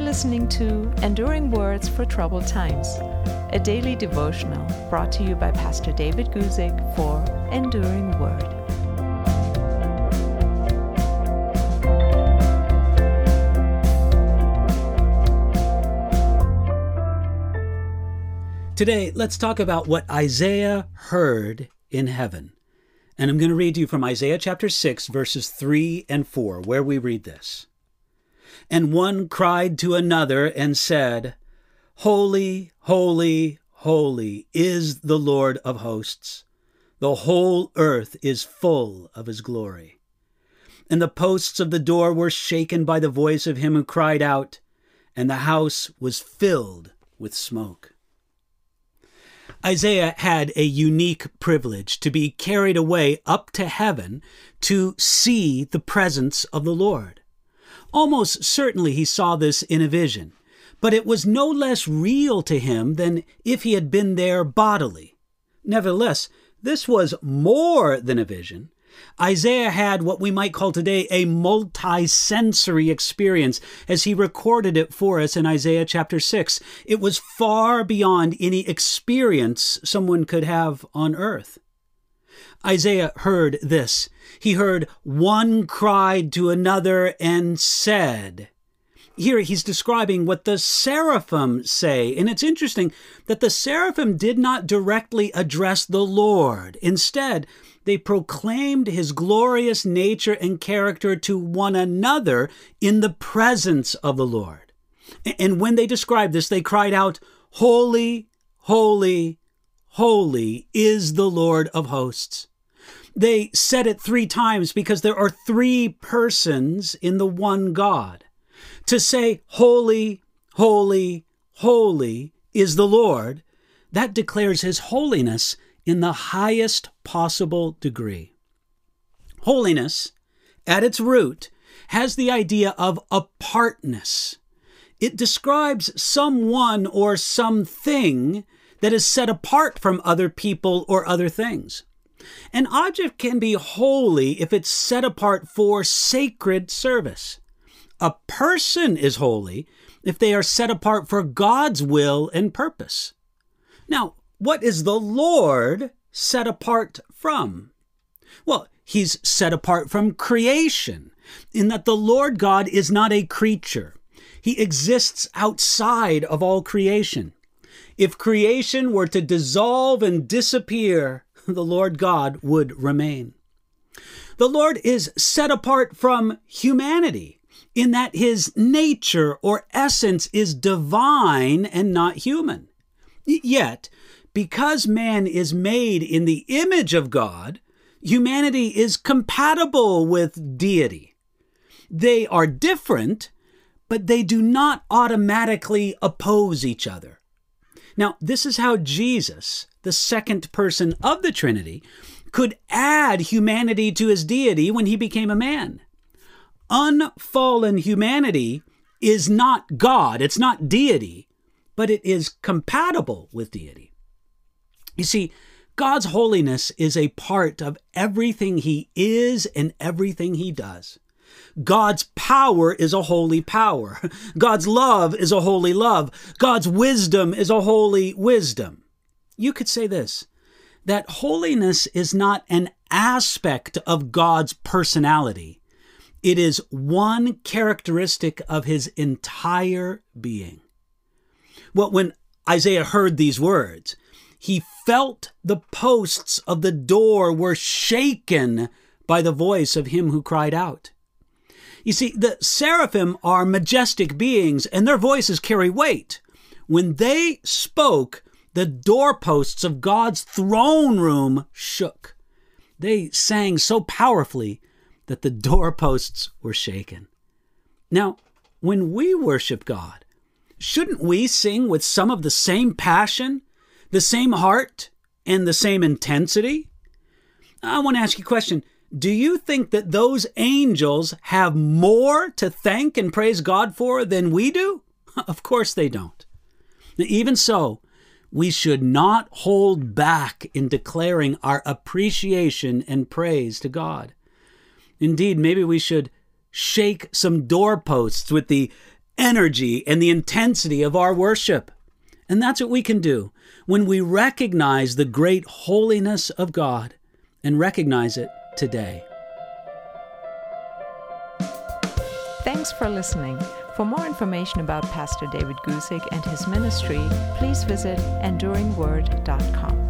listening to Enduring Words for Troubled Times, a daily devotional brought to you by Pastor David Guzik for Enduring Word. Today, let's talk about what Isaiah heard in heaven. And I'm going to read to you from Isaiah chapter 6, verses 3 and 4, where we read this. And one cried to another and said, Holy, holy, holy is the Lord of hosts. The whole earth is full of his glory. And the posts of the door were shaken by the voice of him who cried out, and the house was filled with smoke. Isaiah had a unique privilege to be carried away up to heaven to see the presence of the Lord. Almost certainly he saw this in a vision, but it was no less real to him than if he had been there bodily. Nevertheless, this was more than a vision. Isaiah had what we might call today a multi-sensory experience as he recorded it for us in Isaiah chapter 6. It was far beyond any experience someone could have on earth. Isaiah heard this. He heard one cried to another and said. Here he's describing what the seraphim say. And it's interesting that the seraphim did not directly address the Lord. Instead, they proclaimed his glorious nature and character to one another in the presence of the Lord. And when they described this, they cried out, Holy, holy, holy is the Lord of hosts. They said it 3 times because there are 3 persons in the one God. To say, Holy, holy, holy is the Lord, that declares his holiness in the highest possible degree. Holiness, at its root, has the idea of apartness. It describes someone or something that is set apart from other people or other things. An object can be holy if it's set apart for sacred service. A person is holy if they are set apart for God's will and purpose. Now, what is the Lord set apart from? Well, he's set apart from creation, in that the Lord God is not a creature. He exists outside of all creation. If creation were to dissolve and disappear, the Lord God would remain. The Lord is set apart from humanity, in that his nature or essence is divine and not human. Yet, because man is made in the image of God, humanity is compatible with deity. They are different, but they do not automatically oppose each other. Now, this is how Jesus, the second person of the Trinity, could add humanity to his deity when he became a man. Unfallen humanity is not God, it's not deity, but it is compatible with deity. You see, God's holiness is a part of everything he is and everything he does. God's power is a holy power. God's love is a holy love. God's wisdom is a holy wisdom. You could say this, that holiness is not an aspect of God's personality. It is one characteristic of his entire being. Well, when Isaiah heard these words, he felt the posts of the door were shaken by the voice of him who cried out. You see, the seraphim are majestic beings, and their voices carry weight. When they spoke, the doorposts of God's throne room shook. They sang so powerfully that the doorposts were shaken. Now, when we worship God, shouldn't we sing with some of the same passion, the same heart, and the same intensity? I want to ask you a question. Do you think that those angels have more to thank and praise God for than we do? Of course they don't. Even so, we should not hold back in declaring our appreciation and praise to God. Indeed, maybe we should shake some doorposts with the energy and the intensity of our worship. And that's what we can do when we recognize the great holiness of God and recognize it today. Thanks for listening. For more information about Pastor David Guzik and his ministry, please visit enduringword.com.